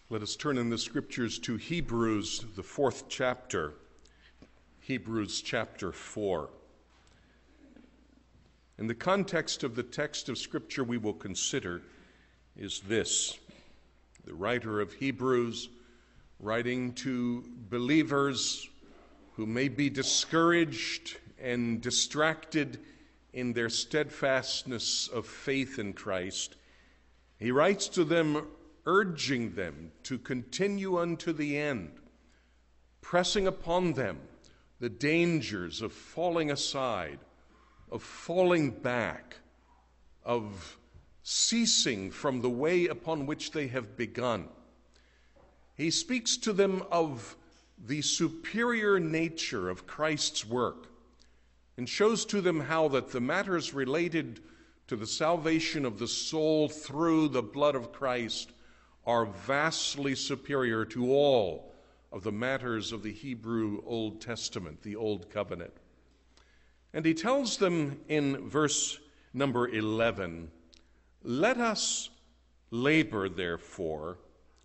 Let us turn in the Scriptures to Hebrews, the 4th chapter, Hebrews chapter 4. And the context of the text of Scripture we will consider is this. The writer of Hebrews, writing to believers who may be discouraged and distracted in their steadfastness of faith in Christ, he writes to them urging them to continue unto the end, pressing upon them the dangers of falling aside, of falling back, of ceasing from the way upon which they have begun. He speaks to them of the superior nature of Christ's work and shows to them how that the matters related to the salvation of the soul through the blood of Christ are vastly superior to all of the matters of the Hebrew Old Testament, the Old Covenant. And he tells them in verse number 11, "Let us labor, therefore,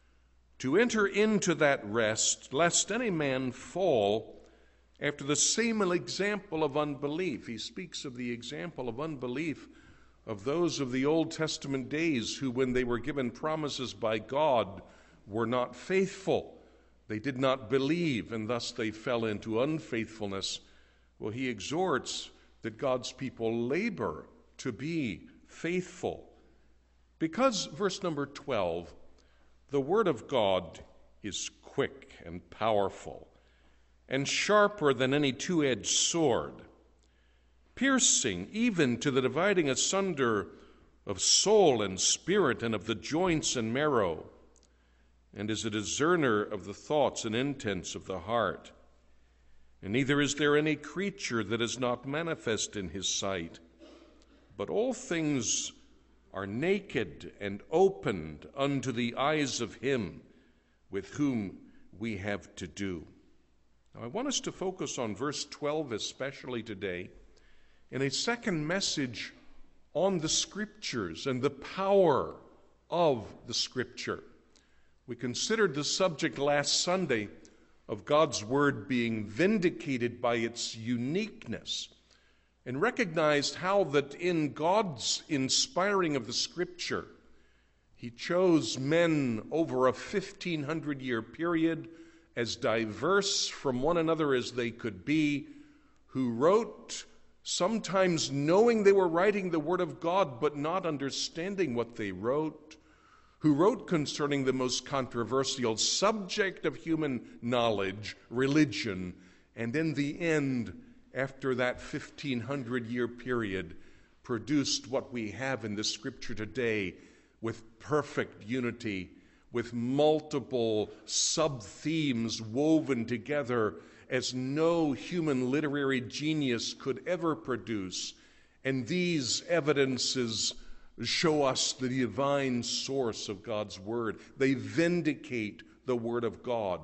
to enter into that rest, lest any man fall after the same example of unbelief." He speaks of the example of unbelief of those of the Old Testament days who, when they were given promises by God, were not faithful. They did not believe, and thus they fell into unfaithfulness. Well, he exhorts that God's people labor to be faithful. Because, verse number 12, the word of God is quick and powerful and sharper than any two-edged sword, piercing even to the dividing asunder of soul and spirit and of the joints and marrow, and is a discerner of the thoughts and intents of the heart. And neither is there any creature that is not manifest in his sight, but all things are naked and opened unto the eyes of him with whom we have to do. Now, I want us to focus on verse 12 especially today, in a second message on the Scriptures and the power of the Scripture. We considered the subject last Sunday of God's Word being vindicated by its uniqueness, and recognized how that in God's inspiring of the Scripture, He chose men over a 1,500-year period, as diverse from one another as they could be, who wrote sometimes knowing they were writing the Word of God, but not understanding what they wrote, who wrote concerning the most controversial subject of human knowledge, religion, and in the end, after that 1,500-year period, produced what we have in the Scripture today with perfect unity, with multiple sub-themes woven together as no human literary genius could ever produce. And these evidences show us the divine source of God's Word. They vindicate the Word of God,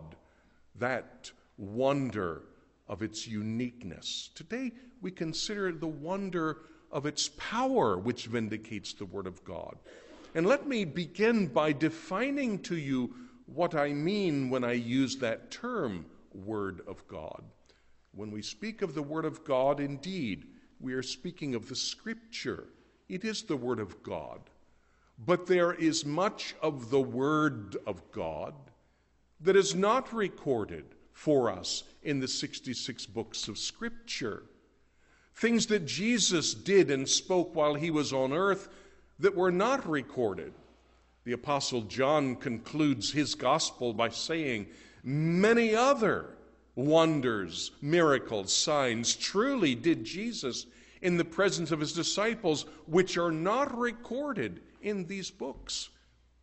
that wonder of its uniqueness. Today we consider the wonder of its power, which vindicates the Word of God. And let me begin by defining to you what I mean when I use that term, Word of God. When we speak of the Word of God, indeed, we are speaking of the Scripture. It is the Word of God. But there is much of the Word of God that is not recorded for us in the 66 books of Scripture. Things that Jesus did and spoke while he was on earth that were not recorded. The Apostle John concludes his gospel by saying, "Many other wonders, miracles, signs truly did Jesus in the presence of his disciples, which are not recorded in these books."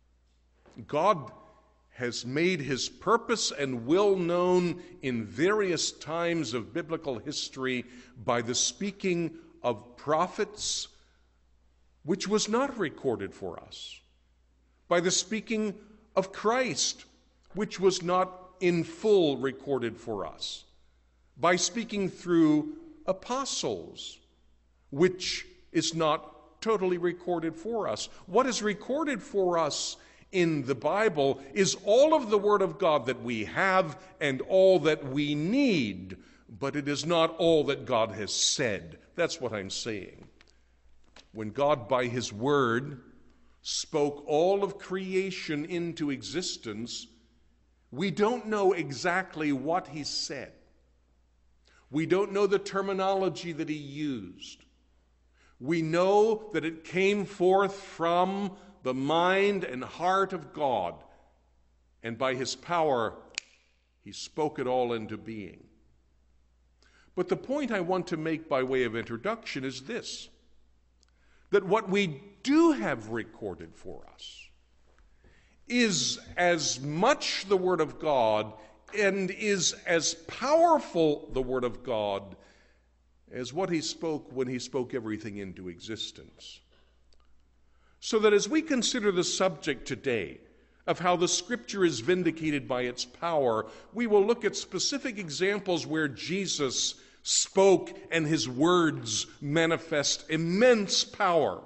God has made his purpose and will known in various times of biblical history by the speaking of prophets, which was not recorded for us, by the speaking of Christ, which was not in full recorded for us, by speaking through apostles, which is not totally recorded for us. What is recorded for us in the Bible is all of the Word of God that we have and all that we need, but it is not all that God has said. That's what I'm saying. When God, by His Word, spoke all of creation into existence, we don't know exactly what He said. We don't know the terminology that He used. We know that it came forth from the mind and heart of God, and by His power, He spoke it all into being. But the point I want to make by way of introduction is this, that what we do have recorded for us is as much the Word of God and is as powerful the Word of God as what He spoke when He spoke everything into existence. So that as we consider the subject today of how the Scripture is vindicated by its power, we will look at specific examples where Jesus spoke and His words manifest immense power.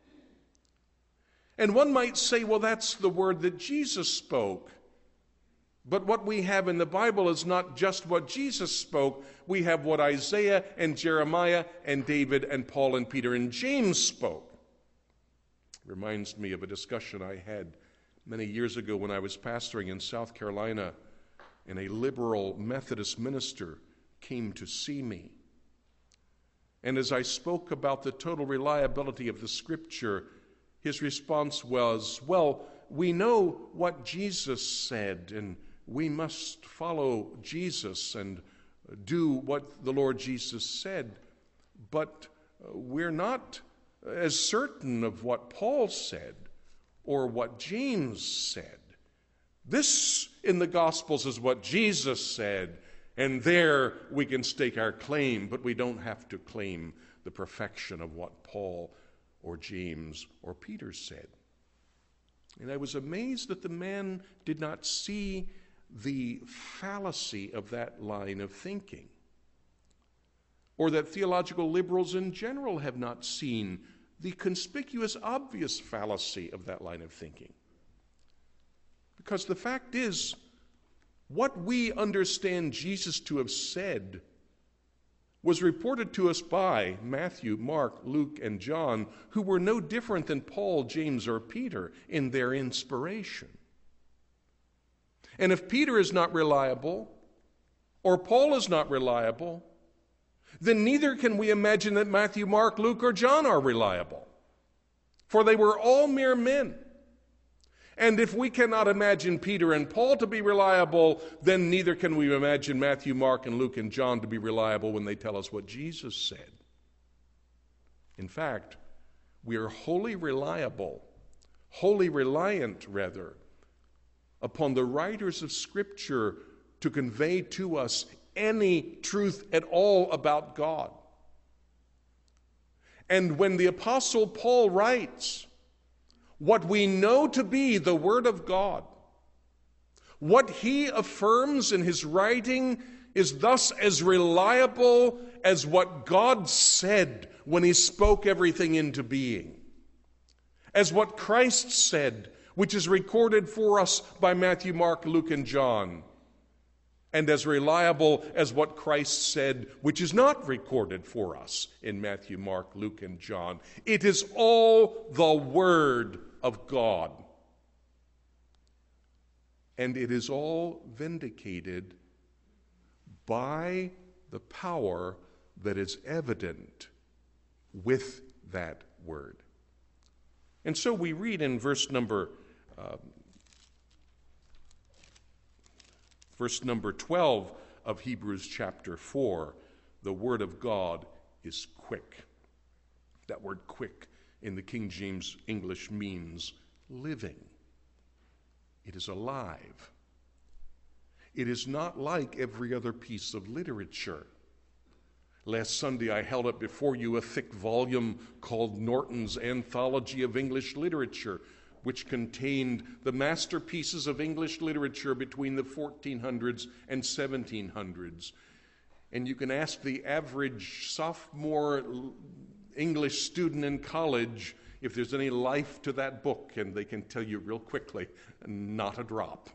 And one might say, well, that's the word that Jesus spoke. But what we have in the Bible is not just what Jesus spoke. We have what Isaiah and Jeremiah and David and Paul and Peter and James spoke. It reminds me of a discussion I had many years ago when I was pastoring in South Carolina, and a liberal Methodist minister came to see me. And as I spoke about the total reliability of the Scripture, his response was, well, we know what Jesus said, and we must follow Jesus and do what the Lord Jesus said, but we're not as certain of what Paul said or what James said. This in the Gospels is what Jesus said, and there we can stake our claim, but we don't have to claim the perfection of what Paul or James or Peter said. And I was amazed that the man did not see the fallacy of that line of thinking, or that theological liberals in general have not seen the conspicuous, obvious fallacy of that line of thinking. Because the fact is, what we understand Jesus to have said was reported to us by Matthew, Mark, Luke, and John, who were no different than Paul, James, or Peter in their inspiration. And if Peter is not reliable, or Paul is not reliable, then neither can we imagine that Matthew, Mark, Luke, or John are reliable. For they were all mere men. And if we cannot imagine Peter and Paul to be reliable, then neither can we imagine Matthew, Mark, and Luke, and John to be reliable when they tell us what Jesus said. In fact, we are wholly reliant, upon the writers of Scripture to convey to us any truth at all about God. And when the Apostle Paul writes, what we know to be the Word of God, what he affirms in his writing is thus as reliable as what God said when he spoke everything into being, as what Christ said, which is recorded for us by Matthew, Mark, Luke, and John, and as reliable as what Christ said, which is not recorded for us in Matthew, Mark, Luke, and John. It is all the Word of God. And it is all vindicated by the power that is evident with that Word. And so we read in verse number 12 of Hebrews chapter 4, the Word of God is quick. That word quick in the King James English means living. It is alive. It is not like every other piece of literature. Last Sunday I held up before you a thick volume called Norton's Anthology of English Literature, which contained the masterpieces of English literature between the 1400s and 1700s. And you can ask the average sophomore English student in college if there's any life to that book, and they can tell you real quickly, not a drop.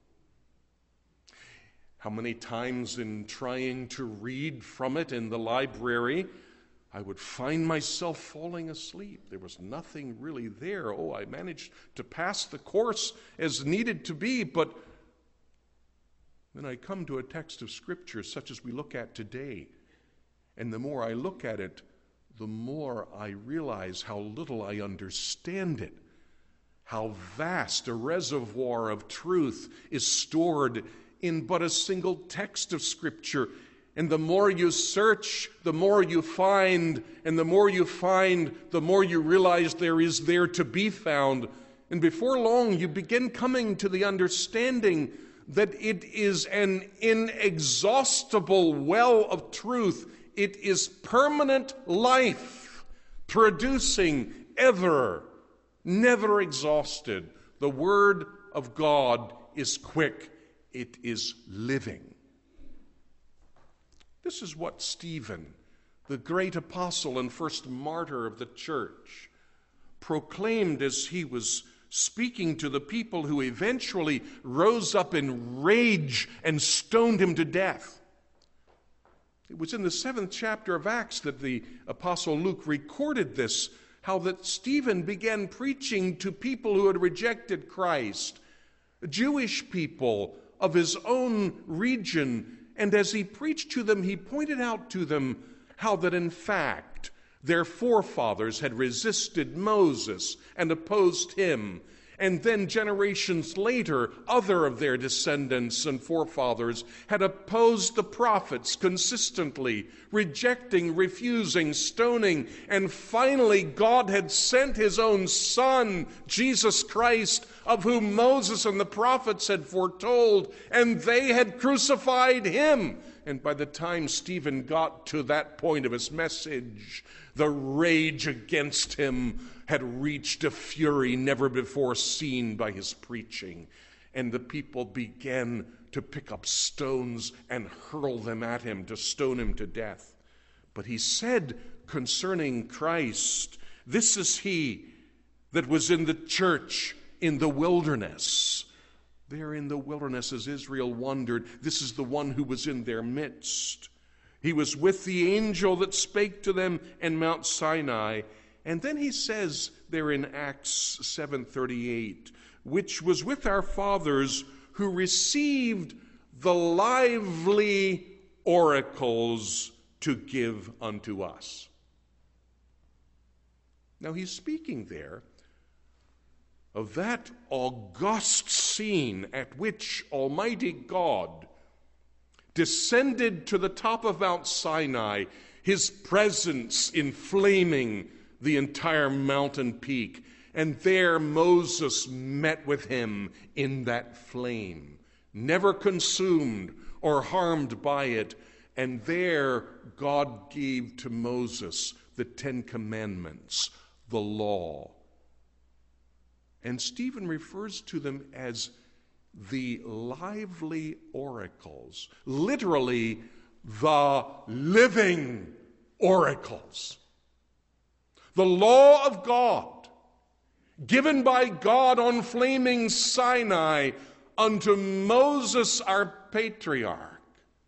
How many times in trying to read from it in the library, I would find myself falling asleep. There was nothing really there. Oh, I managed to pass the course as needed to be, but then I come to a text of Scripture such as we look at today, and the more I look at it, the more I realize how little I understand it, how vast a reservoir of truth is stored in but a single text of Scripture. And the more you search, the more you find, and the more you find, the more you realize there is there to be found. And before long, you begin coming to the understanding that it is an inexhaustible well of truth. It is permanent life, producing ever, never exhausted. The Word of God is quick. It is living. This is what Stephen, the great apostle and first martyr of the church, proclaimed as he was speaking to the people who eventually rose up in rage and stoned him to death. It was in the 7th chapter of Acts that the apostle Luke recorded this, how that Stephen began preaching to people who had rejected Christ, Jewish people of his own region. And as he preached to them, he pointed out to them how that in fact their forefathers had resisted Moses and opposed him. And then generations later, other of their descendants and forefathers had opposed the prophets consistently, rejecting, refusing, stoning. And finally, God had sent his own Son, Jesus Christ, of whom Moses and the prophets had foretold, and they had crucified him. And by the time Stephen got to that point of his message, the rage against him had reached a fury never before seen by his preaching. And the people began to pick up stones and hurl them at him to stone him to death. But he said concerning Christ, "This is he that was in the church in the wilderness." There in the wilderness as Israel wandered, this is the one who was in their midst. He was with the angel that spake to them in Mount Sinai. And then he says there in Acts 7:38, which was with our fathers who received the lively oracles to give unto us. Now he's speaking there of that august scene at which Almighty God descended to the top of Mount Sinai, his presence inflaming the entire mountain peak. And there Moses met with him in that flame, never consumed or harmed by it. And there God gave to Moses the 10 Commandments, the law. And Stephen refers to them as the lively oracles, literally the living oracles. The law of God, given by God on flaming Sinai unto Moses our patriarch.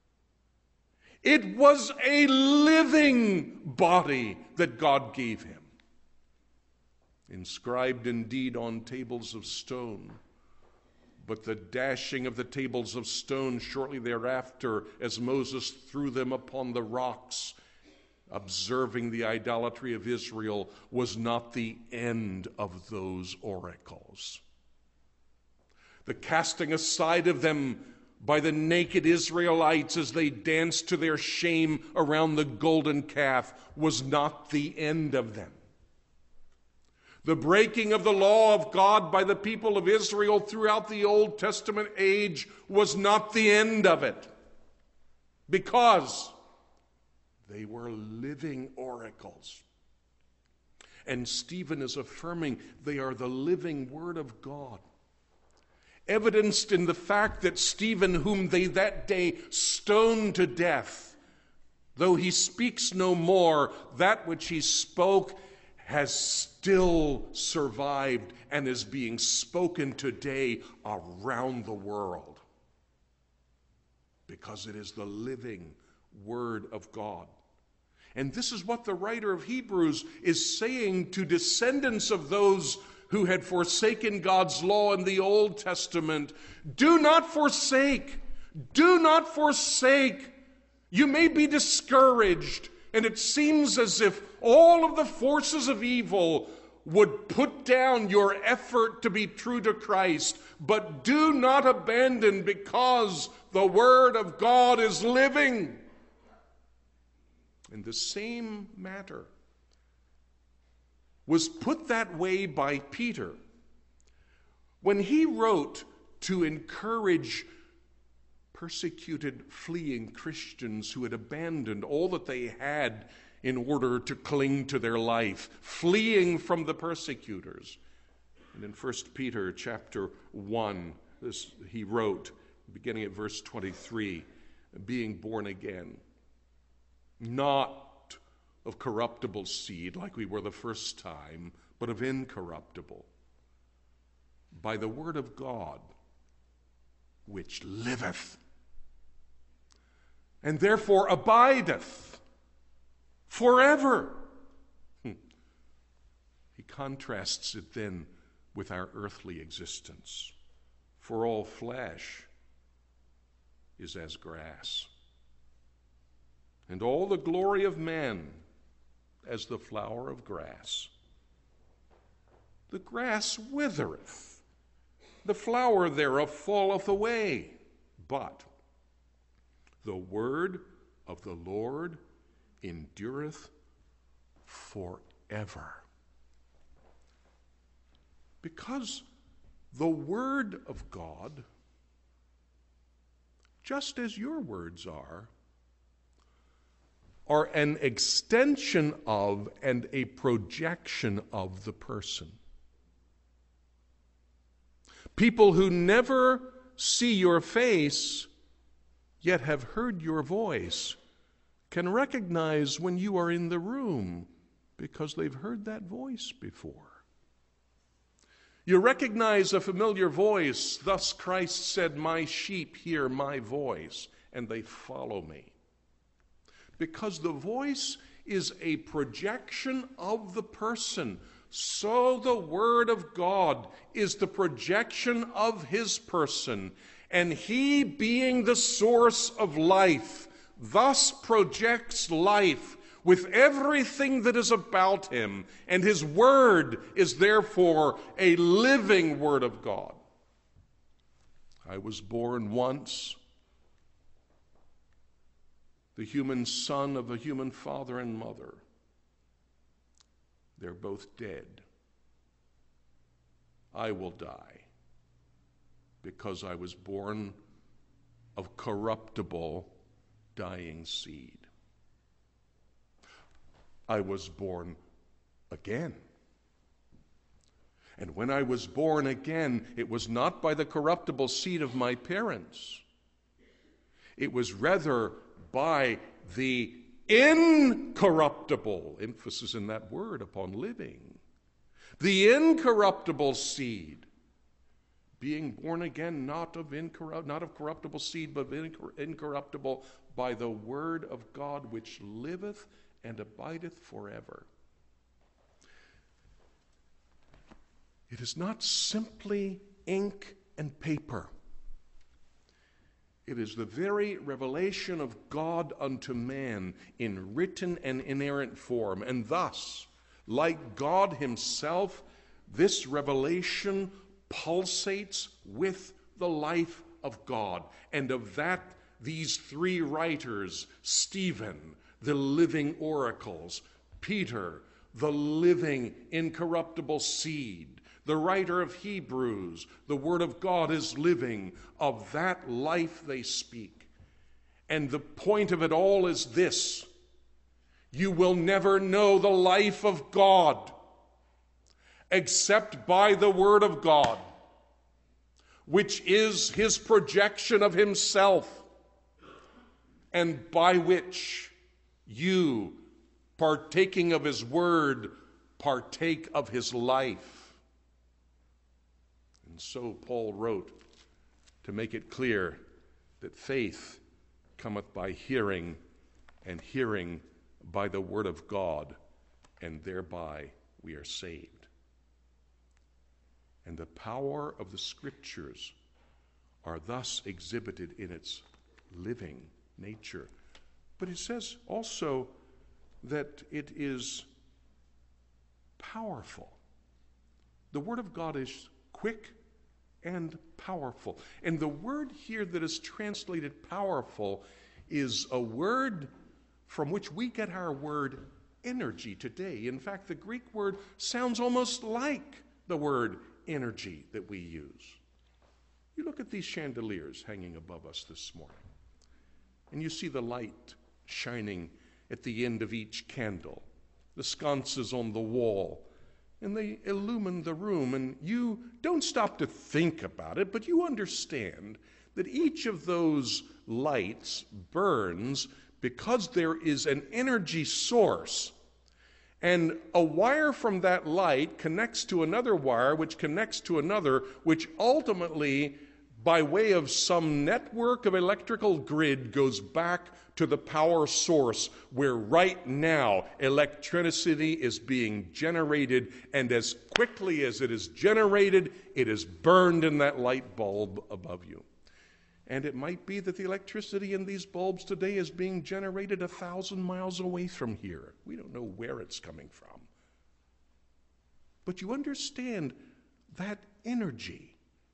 It was a living body that God gave him, inscribed indeed on tables of stone. But the dashing of the tables of stone shortly thereafter, as Moses threw them upon the rocks, observing the idolatry of Israel, was not the end of those oracles. The casting aside of them by the naked Israelites as they danced to their shame around the golden calf was not the end of them. The breaking of the law of God by the people of Israel throughout the Old Testament age was not the end of it, because they were living oracles. And Stephen is affirming they are the living Word of God, evidenced in the fact that Stephen, whom they that day stoned to death, though he speaks no more, that which he spoke has still survived and is being spoken today around the world. Because it is the living Word of God. And this is what the writer of Hebrews is saying to descendants of those who had forsaken God's law in the Old Testament. Do not forsake. Do not forsake. You may be discouraged, and it seems as if all of the forces of evil would put down your effort to be true to Christ. But do not abandon, because the Word of God is living. And the same matter was put that way by Peter when he wrote to encourage persecuted, fleeing Christians who had abandoned all that they had in order to cling to their life, fleeing from the persecutors. And in 1 Peter chapter 1, he wrote, beginning at verse 23, being born again, not of corruptible seed like we were the first time, but of incorruptible, by the word of God, which liveth, and therefore abideth forever. He contrasts it then with our earthly existence. For all flesh is as grass, and all the glory of man as the flower of grass. The grass withereth, the flower thereof falleth away, but the word of the Lord endureth forever. Because the word of God, just as your words are an extension of and a projection of the person. People who never see your face, yet have heard your voice, can recognize when you are in the room because they've heard that voice before. You recognize a familiar voice. Thus Christ said, "My sheep hear my voice, and they follow me." Because the voice is a projection of the person, so the Word of God is the projection of His person. And He, being the source of life, thus projects life with everything that is about Him. And His Word is therefore a living Word of God. I was born once, the human son of a human father and mother. They're both dead. I will die because I was born of corruptible, dying seed. I was born again. And when I was born again, it was not by the corruptible seed of my parents. It was rather by the incorruptible, emphasis in that word upon living, the incorruptible seed, being born again not of corruptible seed, but incorruptible, by the word of God which liveth and abideth forever. It is not simply ink and paper. It is the very revelation of God unto man in written and inerrant form. And thus, like God Himself, this revelation pulsates with the life of God. And of that, these three writers, Stephen, the living oracles, Peter, the living incorruptible seed, the writer of Hebrews, the Word of God is living. Of that life they speak. And the point of it all is this: you will never know the life of God except by the Word of God, which is His projection of Himself, and by which you, partaking of His Word, partake of his life. And so Paul wrote to make it clear that faith cometh by hearing, and hearing by the word of God, and thereby we are saved. And the power of the Scriptures are thus exhibited in its living nature. But it says also that it is powerful. The Word of God is quick and powerful. And the word here that is translated powerful is a word from which we get our word energy today. In fact, the Greek word sounds almost like the word energy that we use. You look at these chandeliers hanging above us this morning, and you see the light shining at the end of each candle, the sconces on the wall, and they illumine the room. And you don't stop to think about it, but you understand that each of those lights burns because there is an energy source. And a wire from that light connects to another wire, which connects to another, which ultimately, by way of some network of electrical grid, goes back to the power source, where right now electricity is being generated, and as quickly as it is generated, it is burned in that light bulb above you. And it might be that the electricity in these bulbs today is being generated 1,000 miles away from here. We don't know where it's coming from. But you understand that energy.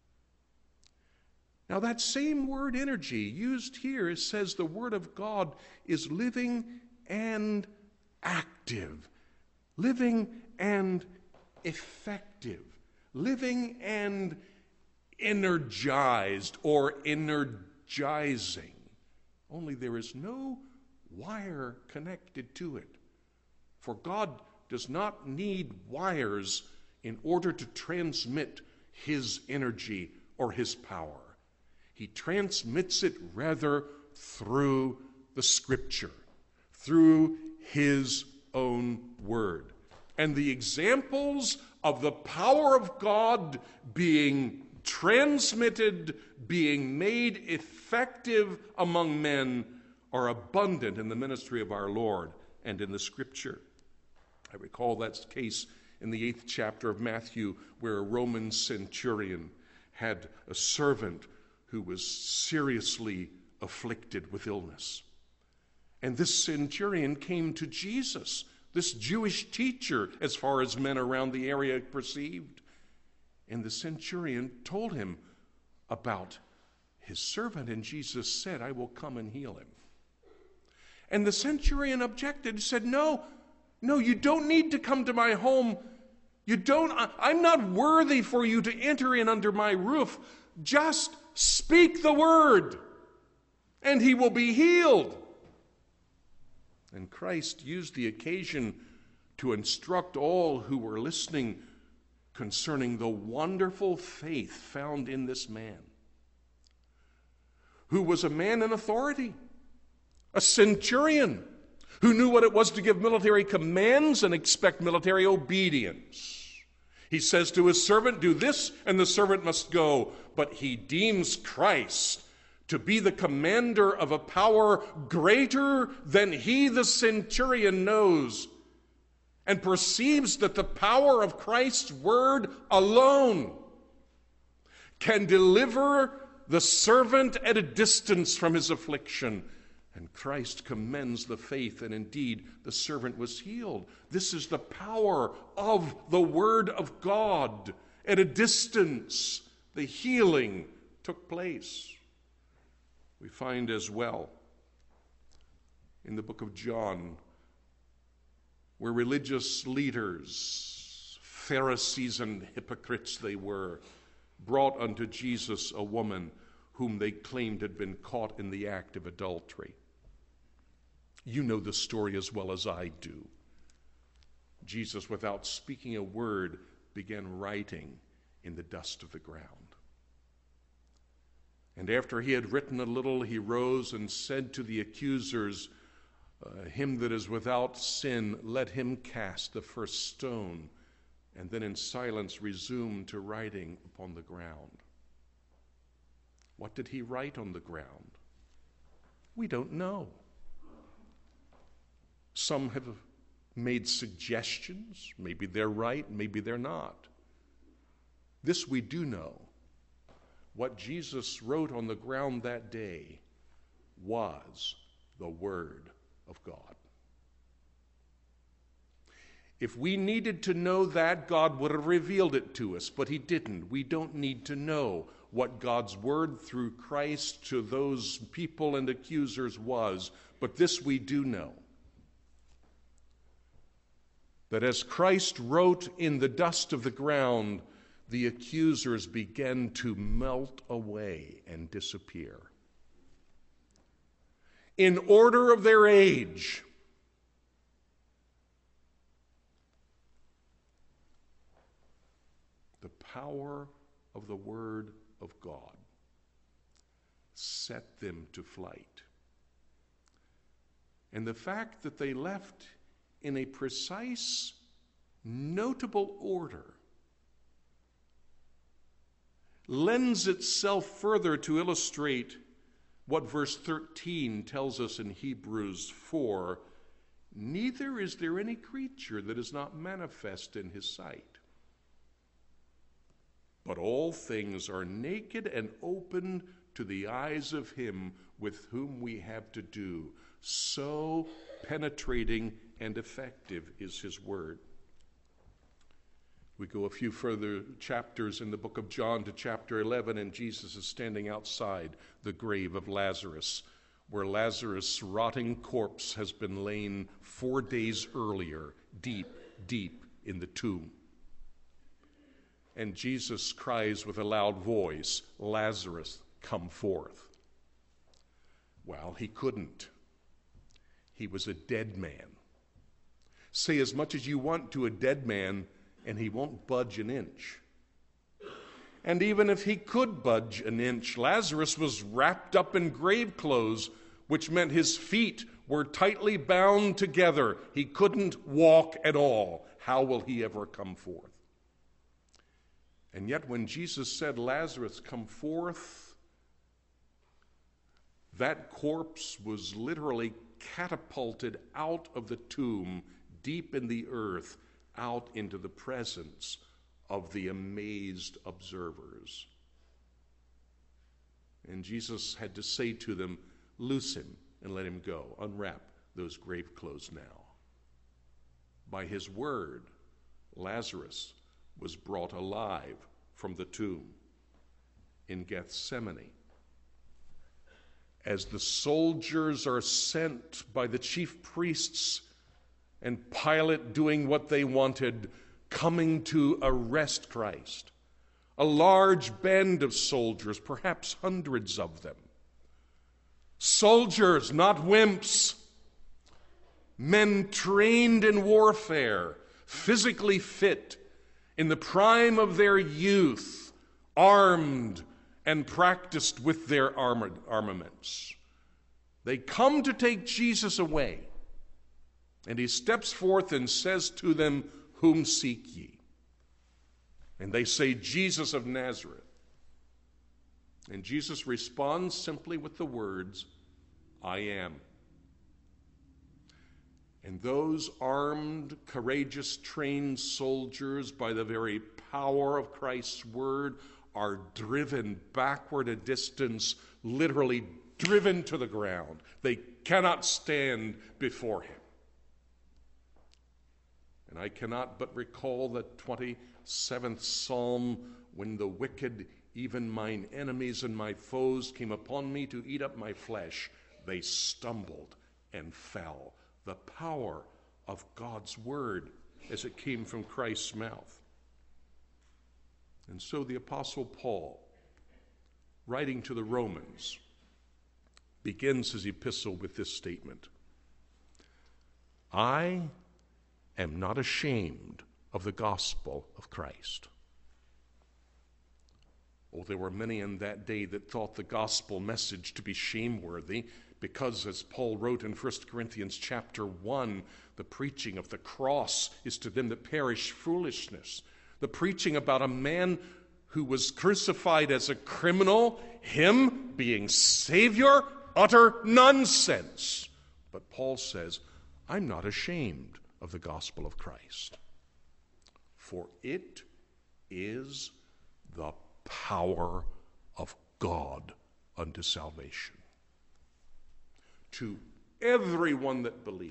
Now, that same word energy used here, it says the Word of God is living and active, living and effective, living and energized or energizing. Only there is no wire connected to it. For God does not need wires in order to transmit his energy or his power. He transmits it rather through the Scripture, through his own word. And the examples of the power of God being transmitted, being made effective among men, are abundant in the ministry of our Lord and in the Scripture. I recall that case in the 8th chapter of Matthew, where a Roman centurion had a servant who was seriously afflicted with illness. And this centurion came to Jesus, this Jewish teacher, as far as men around the area perceived. And the centurion told him about his servant, and Jesus said, I will come and heal him. And the centurion objected and said, No, you don't need to come to my home. I'm not worthy for you to enter in under my roof. Just speak the word, and he will be healed. And Christ used the occasion to instruct all who were listening concerning the wonderful faith found in this man, who was a man in authority, a centurion, who knew what it was to give military commands and expect military obedience. He says to his servant, do this, and the servant must go. But he deems Christ to be the commander of a power greater than he, the centurion, knows, and perceives that the power of Christ's word alone can deliver the servant at a distance from his affliction. And Christ commends the faith, and indeed the servant was healed. This is the power of the Word of God. At a distance, the healing took place. We find as well in the book of John, where religious leaders, Pharisees and hypocrites they were, brought unto Jesus a woman whom they claimed had been caught in the act of adultery. You know the story as well as I do. Jesus, without speaking a word, began writing in the dust of the ground. And after he had written a little, he rose and said to the accusers, him that is without sin, let him cast the first stone, and then in silence resume to writing upon the ground. What did he write on the ground? We don't know. Some have made suggestions. Maybe they're right, maybe they're not. This we do know. What Jesus wrote on the ground that day was the Word of God. If we needed to know that, God would have revealed it to us, but he didn't. We don't need to know what God's word through Christ to those people and accusers was, but this we do know. That as Christ wrote in the dust of the ground, the accusers began to melt away and disappear. In order of their age, the power of the Word of God set them to flight. And the fact that they left in a precise, notable order lends itself further to illustrate what verse 13 tells us in Hebrews 4, neither is there any creature that is not manifest in his sight. But all things are naked and open to the eyes of him with whom we have to do. So penetrating and effective is his word. We go a few further chapters in the book of John to chapter 11, and Jesus is standing outside the grave of Lazarus, where Lazarus' rotting corpse has been lain 4 days earlier, deep, deep in the tomb. And Jesus cries with a loud voice, Lazarus, come forth. Well, he couldn't. He was a dead man. Say as much as you want to a dead man, and he won't budge an inch. And even if he could budge an inch, Lazarus was wrapped up in grave clothes, which meant his feet were tightly bound together. He couldn't walk at all. How will he ever come forth? And yet when Jesus said, Lazarus, come forth, that corpse was literally catapulted out of the tomb, deep in the earth, out into the presence of the amazed observers. And Jesus had to say to them, loose him and let him go. Unwrap those grave clothes now. By his word, Lazarus was brought alive from the tomb in Gethsemane. As the soldiers are sent by the chief priests and Pilate doing what they wanted, coming to arrest Christ, a large band of soldiers, perhaps hundreds of them, soldiers, not wimps, men trained in warfare, physically fit, in the prime of their youth, armed and practiced with their armaments. They come to take Jesus away. And he steps forth and says to them, whom seek ye? And they say, Jesus of Nazareth. And Jesus responds simply with the words, I am. And those armed, courageous, trained soldiers, by the very power of Christ's word, are driven backward a distance, literally driven to the ground. They cannot stand before him. And I cannot but recall the 27th Psalm, when the wicked, even mine enemies and my foes, came upon me to eat up my flesh, they stumbled and fell. The power of God's word as it came from Christ's mouth. And so the Apostle Paul, writing to the Romans, begins his epistle with this statement. I am not ashamed of the gospel of Christ. Oh, there were many in that day that thought the gospel message to be shameworthy Because, as Paul wrote in 1 Corinthians chapter 1, the preaching of the cross is to them that perish foolishness. The preaching about a man who was crucified as a criminal, him being Savior, utter nonsense. But Paul says, I'm not ashamed of the gospel of Christ, for it is the power of God unto salvation to everyone that believeth.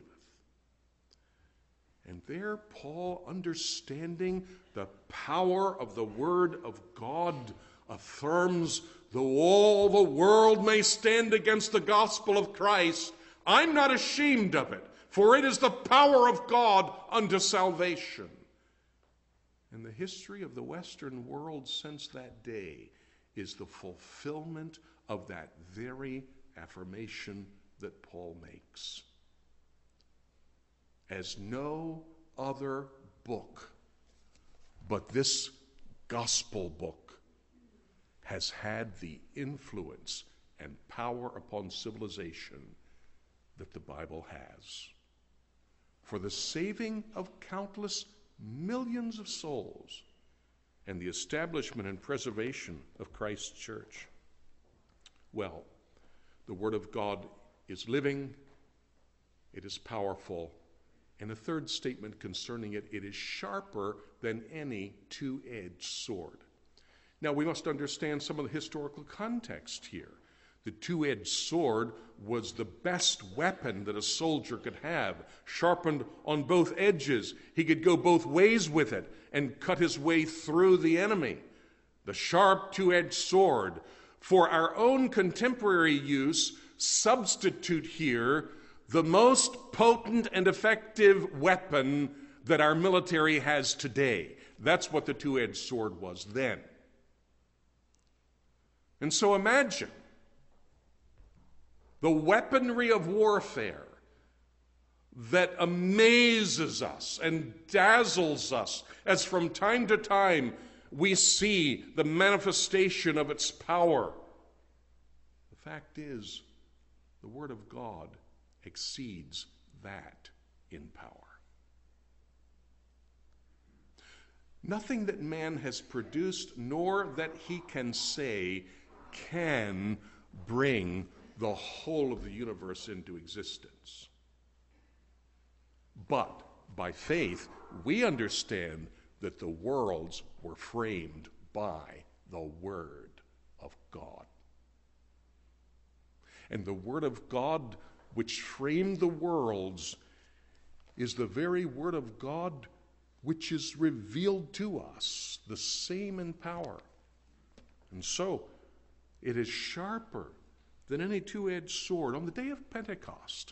And there Paul, understanding the power of the word of God, affirms, though all the world may stand against the gospel of Christ, I'm not ashamed of it, for it is the power of God unto salvation. And the history of the Western world since that day is the fulfillment of that very affirmation that Paul makes. As no other book but this gospel book has had the influence and power upon civilization that the Bible has, for the saving of countless millions of souls and the establishment and preservation of Christ's church. Well, the Word of God is living, it is powerful, and a third statement concerning it, it is sharper than any two-edged sword. Now, we must understand some of the historical context here. The two-edged sword was the best weapon that a soldier could have, sharpened on both edges. He could go both ways with it and cut his way through the enemy. The sharp two-edged sword. For our own contemporary use, substitute here the most potent and effective weapon that our military has today. That's what the two-edged sword was then. And so imagine the weaponry of warfare that amazes us and dazzles us as from time to time we see the manifestation of its power. The fact is, the Word of God exceeds that in power. Nothing that man has produced, nor that he can say, can bring the whole of the universe into existence. But by faith, we understand that the worlds were framed by the Word of God. And the Word of God which framed the worlds is the very Word of God which is revealed to us, the same in power. And so, it is sharper than any two-edged sword. On the day of Pentecost,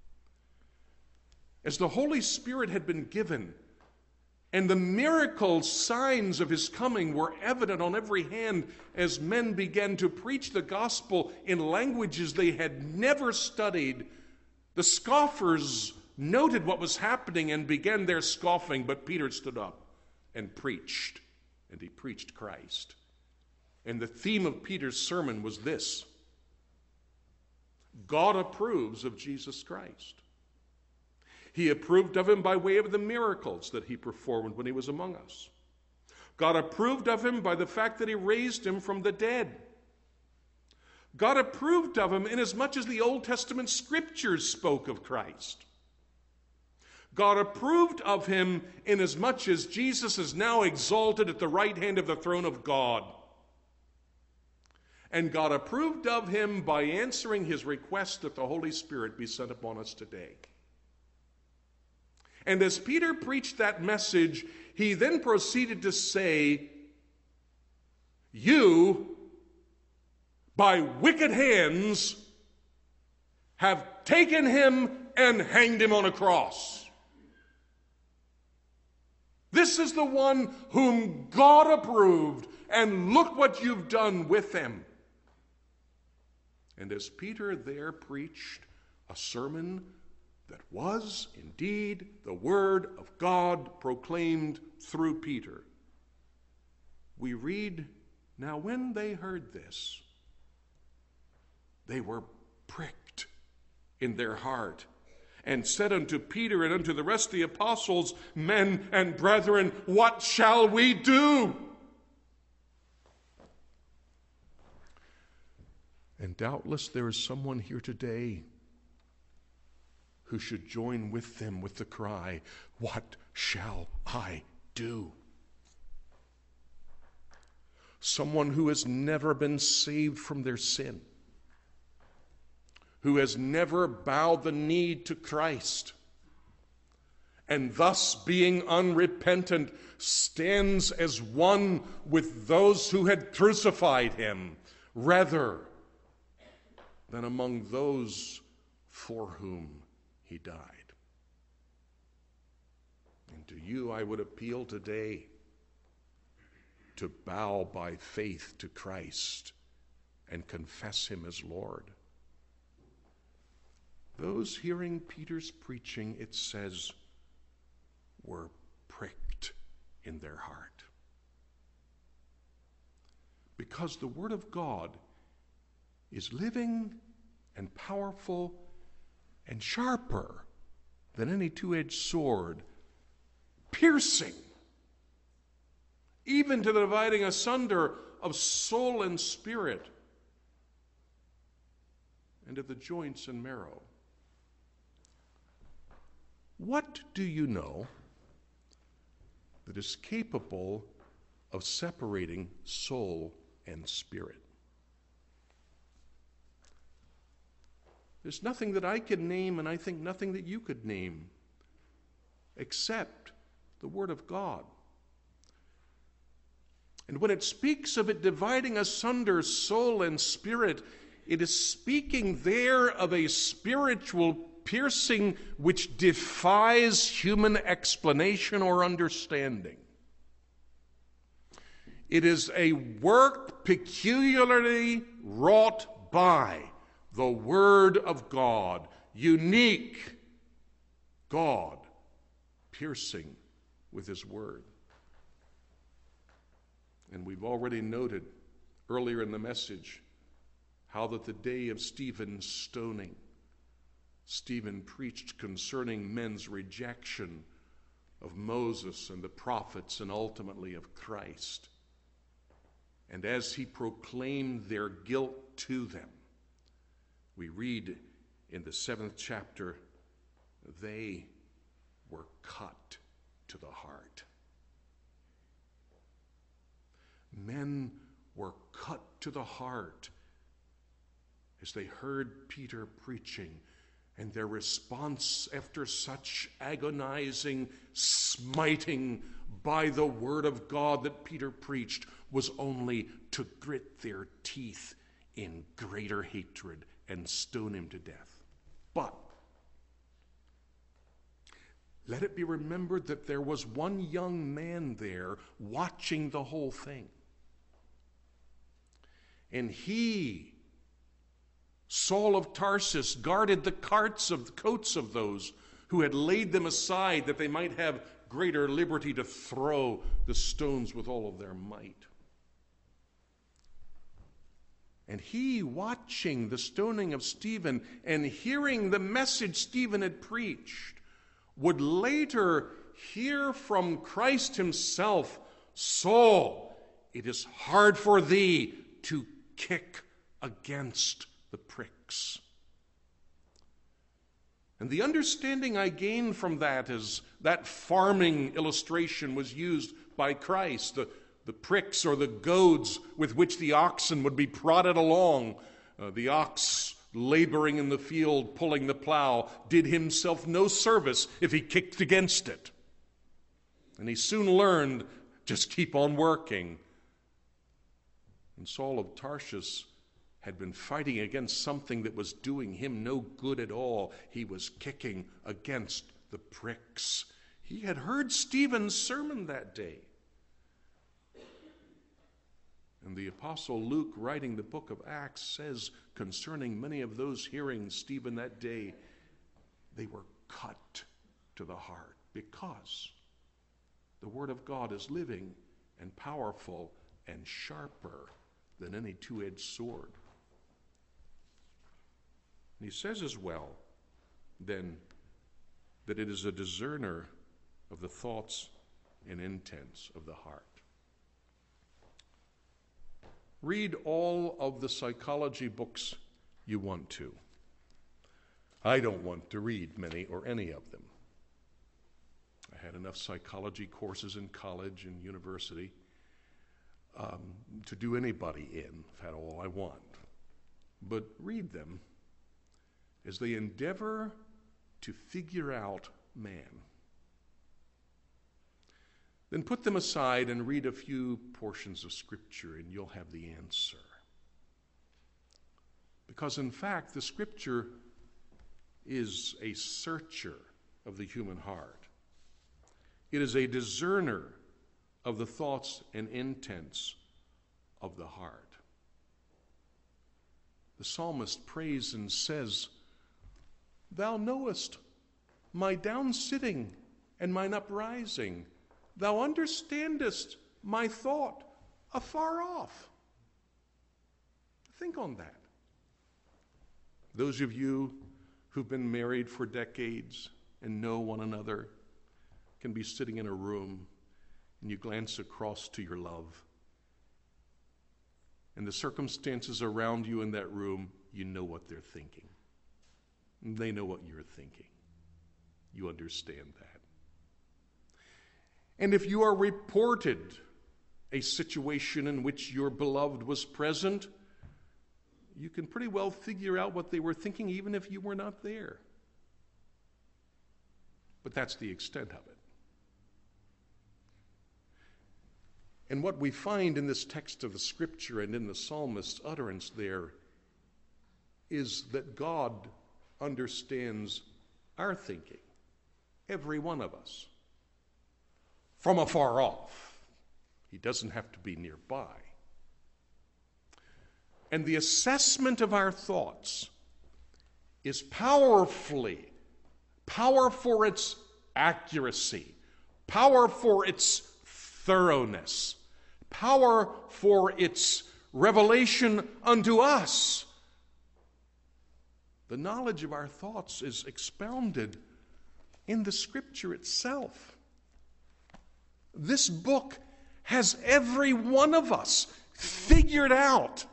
as the Holy Spirit had been given, and the miracle signs of his coming were evident on every hand as men began to preach the gospel in languages they had never studied, the scoffers noted what was happening and began their scoffing, but Peter stood up and preached, and he preached Christ. And the theme of Peter's sermon was this: God approves of Jesus Christ. He approved of him by way of the miracles that he performed when he was among us. God approved of him by the fact that he raised him from the dead. God approved of him inasmuch as the Old Testament scriptures spoke of Christ. God approved of him inasmuch as Jesus is now exalted at the right hand of the throne of God. And God approved of him by answering his request that the Holy Spirit be sent upon us today. And as Peter preached that message, he then proceeded to say, you, by wicked hands, have taken him and hanged him on a cross. This is the one whom God approved, and look what you've done with him. And as Peter there preached a sermon that was indeed the word of God proclaimed through Peter, we read, now when they heard this, they were pricked in their heart, and said unto Peter and unto the rest of the apostles, Men and brethren, what shall we do? And doubtless there is someone here today who should join with them with the cry, What shall I do? Someone who has never been saved from their sin, who has never bowed the knee to Christ, and thus being unrepentant stands as one with those who had crucified him, rather than among those for whom he died. And to you I would appeal today to bow by faith to Christ and confess him as Lord. Those hearing Peter's preaching, it says, were pricked in their heart. Because the Word of God is living and powerful and sharper than any two-edged sword, piercing even to the dividing asunder of soul and spirit, and of the joints and marrow. What do you know that is capable of separating soul and spirit? There's nothing that I can name, and I think nothing that you could name, except the Word of God. And when it speaks of it dividing asunder soul and spirit, it is speaking there of a spiritual piercing which defies human explanation or understanding. It is a work peculiarly wrought by the Word of God, unique God piercing with His Word. And we've already noted earlier in the message how that the day of Stephen's stoning, Stephen preached concerning men's rejection of Moses and the prophets and ultimately of Christ. And as he proclaimed their guilt to them, we read in the 7th chapter, they were cut to the heart. Men were cut to the heart as they heard Peter preaching, and their response after such agonizing smiting by the Word of God that Peter preached was only to grit their teeth in greater hatred and stone him to death. But let it be remembered that there was one young man there watching the whole thing. And he, Saul of Tarsus, guarded the coats of those who had laid them aside that they might have greater liberty to throw the stones with all of their might. And he, watching the stoning of Stephen and hearing the message Stephen had preached, would later hear from Christ himself, Saul, it is hard for thee to kick against the pricks. And the understanding I gained from that is that farming illustration was used by Christ, the pricks or the goads with which the oxen would be prodded along. The ox laboring in the field, pulling the plow, did himself no service if he kicked against it. And he soon learned, just keep on working. And Saul of Tarsus had been fighting against something that was doing him no good at all. He was kicking against the pricks. He had heard Stephen's sermon that day. And the Apostle Luke, writing the book of Acts, says concerning many of those hearing Stephen that day, they were cut to the heart because the Word of God is living and powerful and sharper than any two-edged sword. And he says as well, then, that it is a discerner of the thoughts and intents of the heart. Read all of the psychology books you want to. I don't want to read many or any of them. I had enough psychology courses in college and university to do anybody in. I've had all I want. But read them as they endeavor to figure out man. Then put them aside and read a few portions of Scripture and you'll have the answer. Because in fact, the Scripture is a searcher of the human heart. It is a discerner of the thoughts and intents of the heart. The psalmist prays and says, "Thou knowest my downsitting and mine uprising. Thou understandest my thought afar off." Think on that. Those of you who've been married for decades and know one another can be sitting in a room and you glance across to your love. And the circumstances around you in that room, you know what they're thinking. And they know what you're thinking. You understand that. And if you are reported a situation in which your beloved was present, you can pretty well figure out what they were thinking even if you were not there. But that's the extent of it. And what we find in this text of the Scripture and in the psalmist's utterance there is that God understands our thinking, every one of us, from afar off. He doesn't have to be nearby. And the assessment of our thoughts is power for its accuracy, power for its thoroughness, power for its revelation unto us. The knowledge of our thoughts is expounded in the Scripture itself. This book has every one of us figured out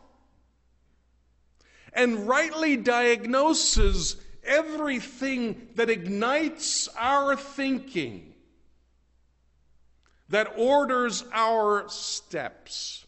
and rightly diagnoses everything that ignites our thinking, that orders our steps.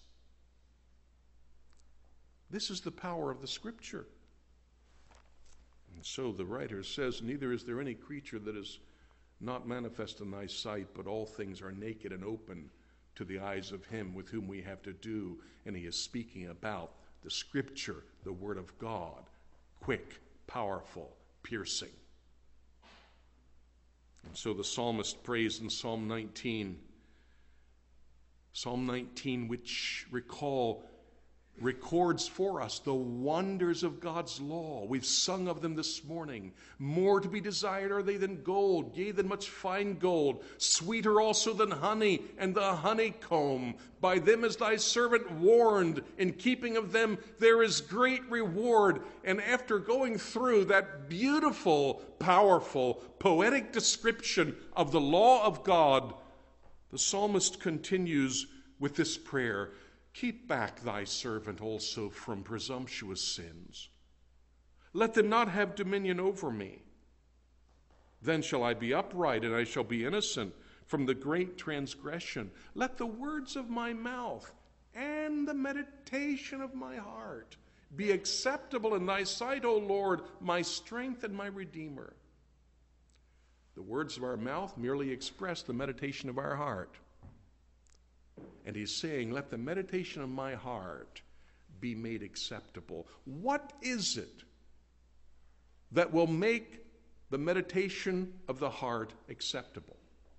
This is the power of the Scripture. And so the writer says, "Neither is there any creature that is not manifest in thy sight, but all things are naked and open to the eyes of him with whom we have to do." And he is speaking about the Scripture, the Word of God, quick, powerful, piercing. And so the psalmist prays in Psalm 19, which records for us the wonders of God's law. We've sung of them this morning. More to be desired are they than gold, yea, than much fine gold, sweeter also than honey and the honeycomb. By them is thy servant warned. In keeping of them there is great reward. And after going through that beautiful, powerful, poetic description of the law of God, the psalmist continues with this prayer: "Keep back thy servant also from presumptuous sins. Let them not have dominion over me. Then shall I be upright, and I shall be innocent from the great transgression. Let the words of my mouth and the meditation of my heart be acceptable in thy sight, O Lord, my strength and my Redeemer." The words of our mouth merely express the meditation of our heart. And he's saying, let the meditation of my heart be made acceptable. What is it that will make the meditation of the heart acceptable?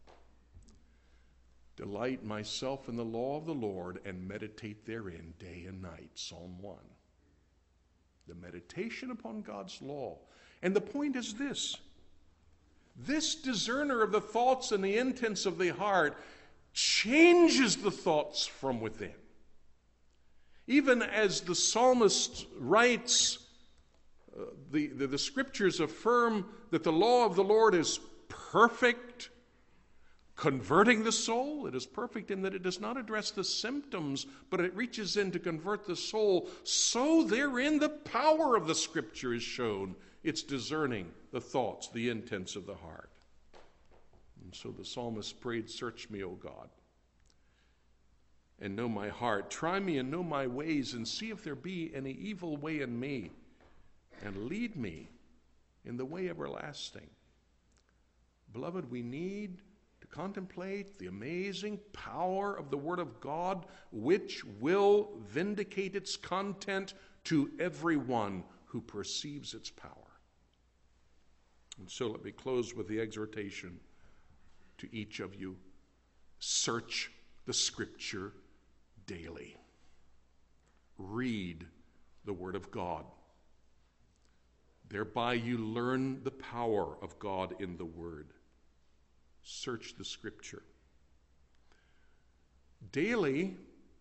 "Delight myself in the law of the Lord and meditate therein day and night." Psalm 1. The meditation upon God's law. And the point is this: this discerner of the thoughts and the intents of the heart changes the thoughts from within. Even as the psalmist writes, the Scriptures affirm that the law of the Lord is perfect, converting the soul. It is perfect in that it does not address the symptoms, but it reaches in to convert the soul. So therein the power of the Scripture is shown. It's discerning the thoughts, the intents of the heart. And so the psalmist prayed, "Search me, O God, and know my heart. Try me and know my ways, and see if there be any evil way in me, and lead me in the way everlasting." Beloved, we need to contemplate the amazing power of the Word of God, which will vindicate its content to everyone who perceives its power. And so let me close with the exhortation to each of you: search the Scripture daily. Read the Word of God. Thereby you learn the power of God in the Word. Search the Scripture. Daily,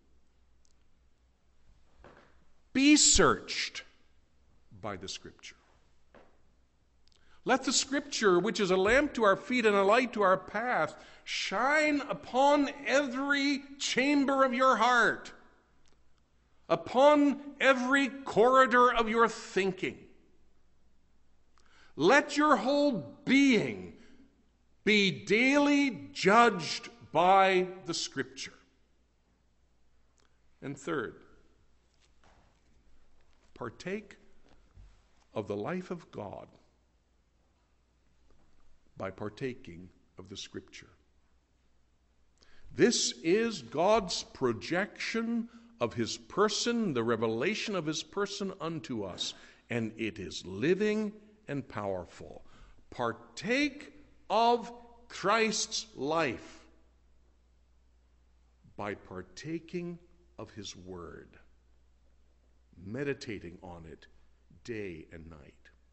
be searched by the Scripture. Let the Scripture, which is a lamp to our feet and a light to our path, shine upon every chamber of your heart, upon every corridor of your thinking. Let your whole being be daily judged by the Scripture. And third, partake of the life of God by partaking of the Scripture. This is God's projection of His person, the revelation of His person unto us, and it is living and powerful. Partake of Christ's life by partaking of His Word, meditating on it day and night.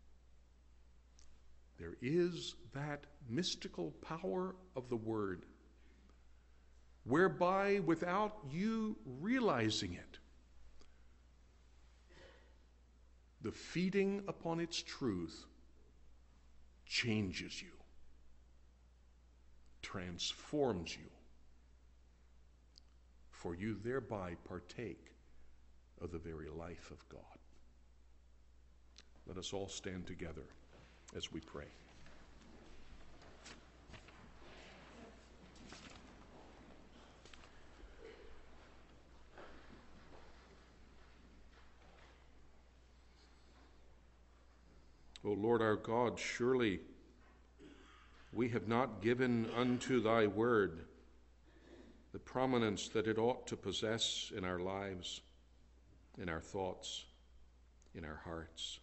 There is that mystical power of the Word, whereby, without you realizing it, the feeding upon its truth changes you, transforms you, for you thereby partake of the very life of God. Let us all stand together as we pray. O Lord our God, surely we have not given unto thy word the prominence that it ought to possess in our lives, in our thoughts, in our hearts.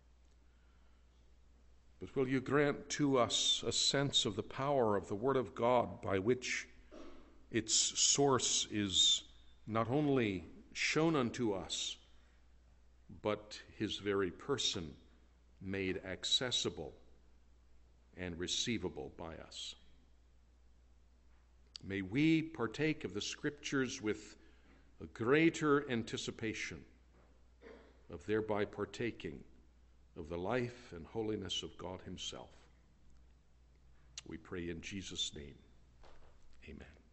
But will you grant to us a sense of the power of the Word of God, by which its source is not only shown unto us, but His very person made accessible and receivable by us. May we partake of the Scriptures with a greater anticipation of thereby partaking of the life and holiness of God Himself. We pray in Jesus' name. Amen.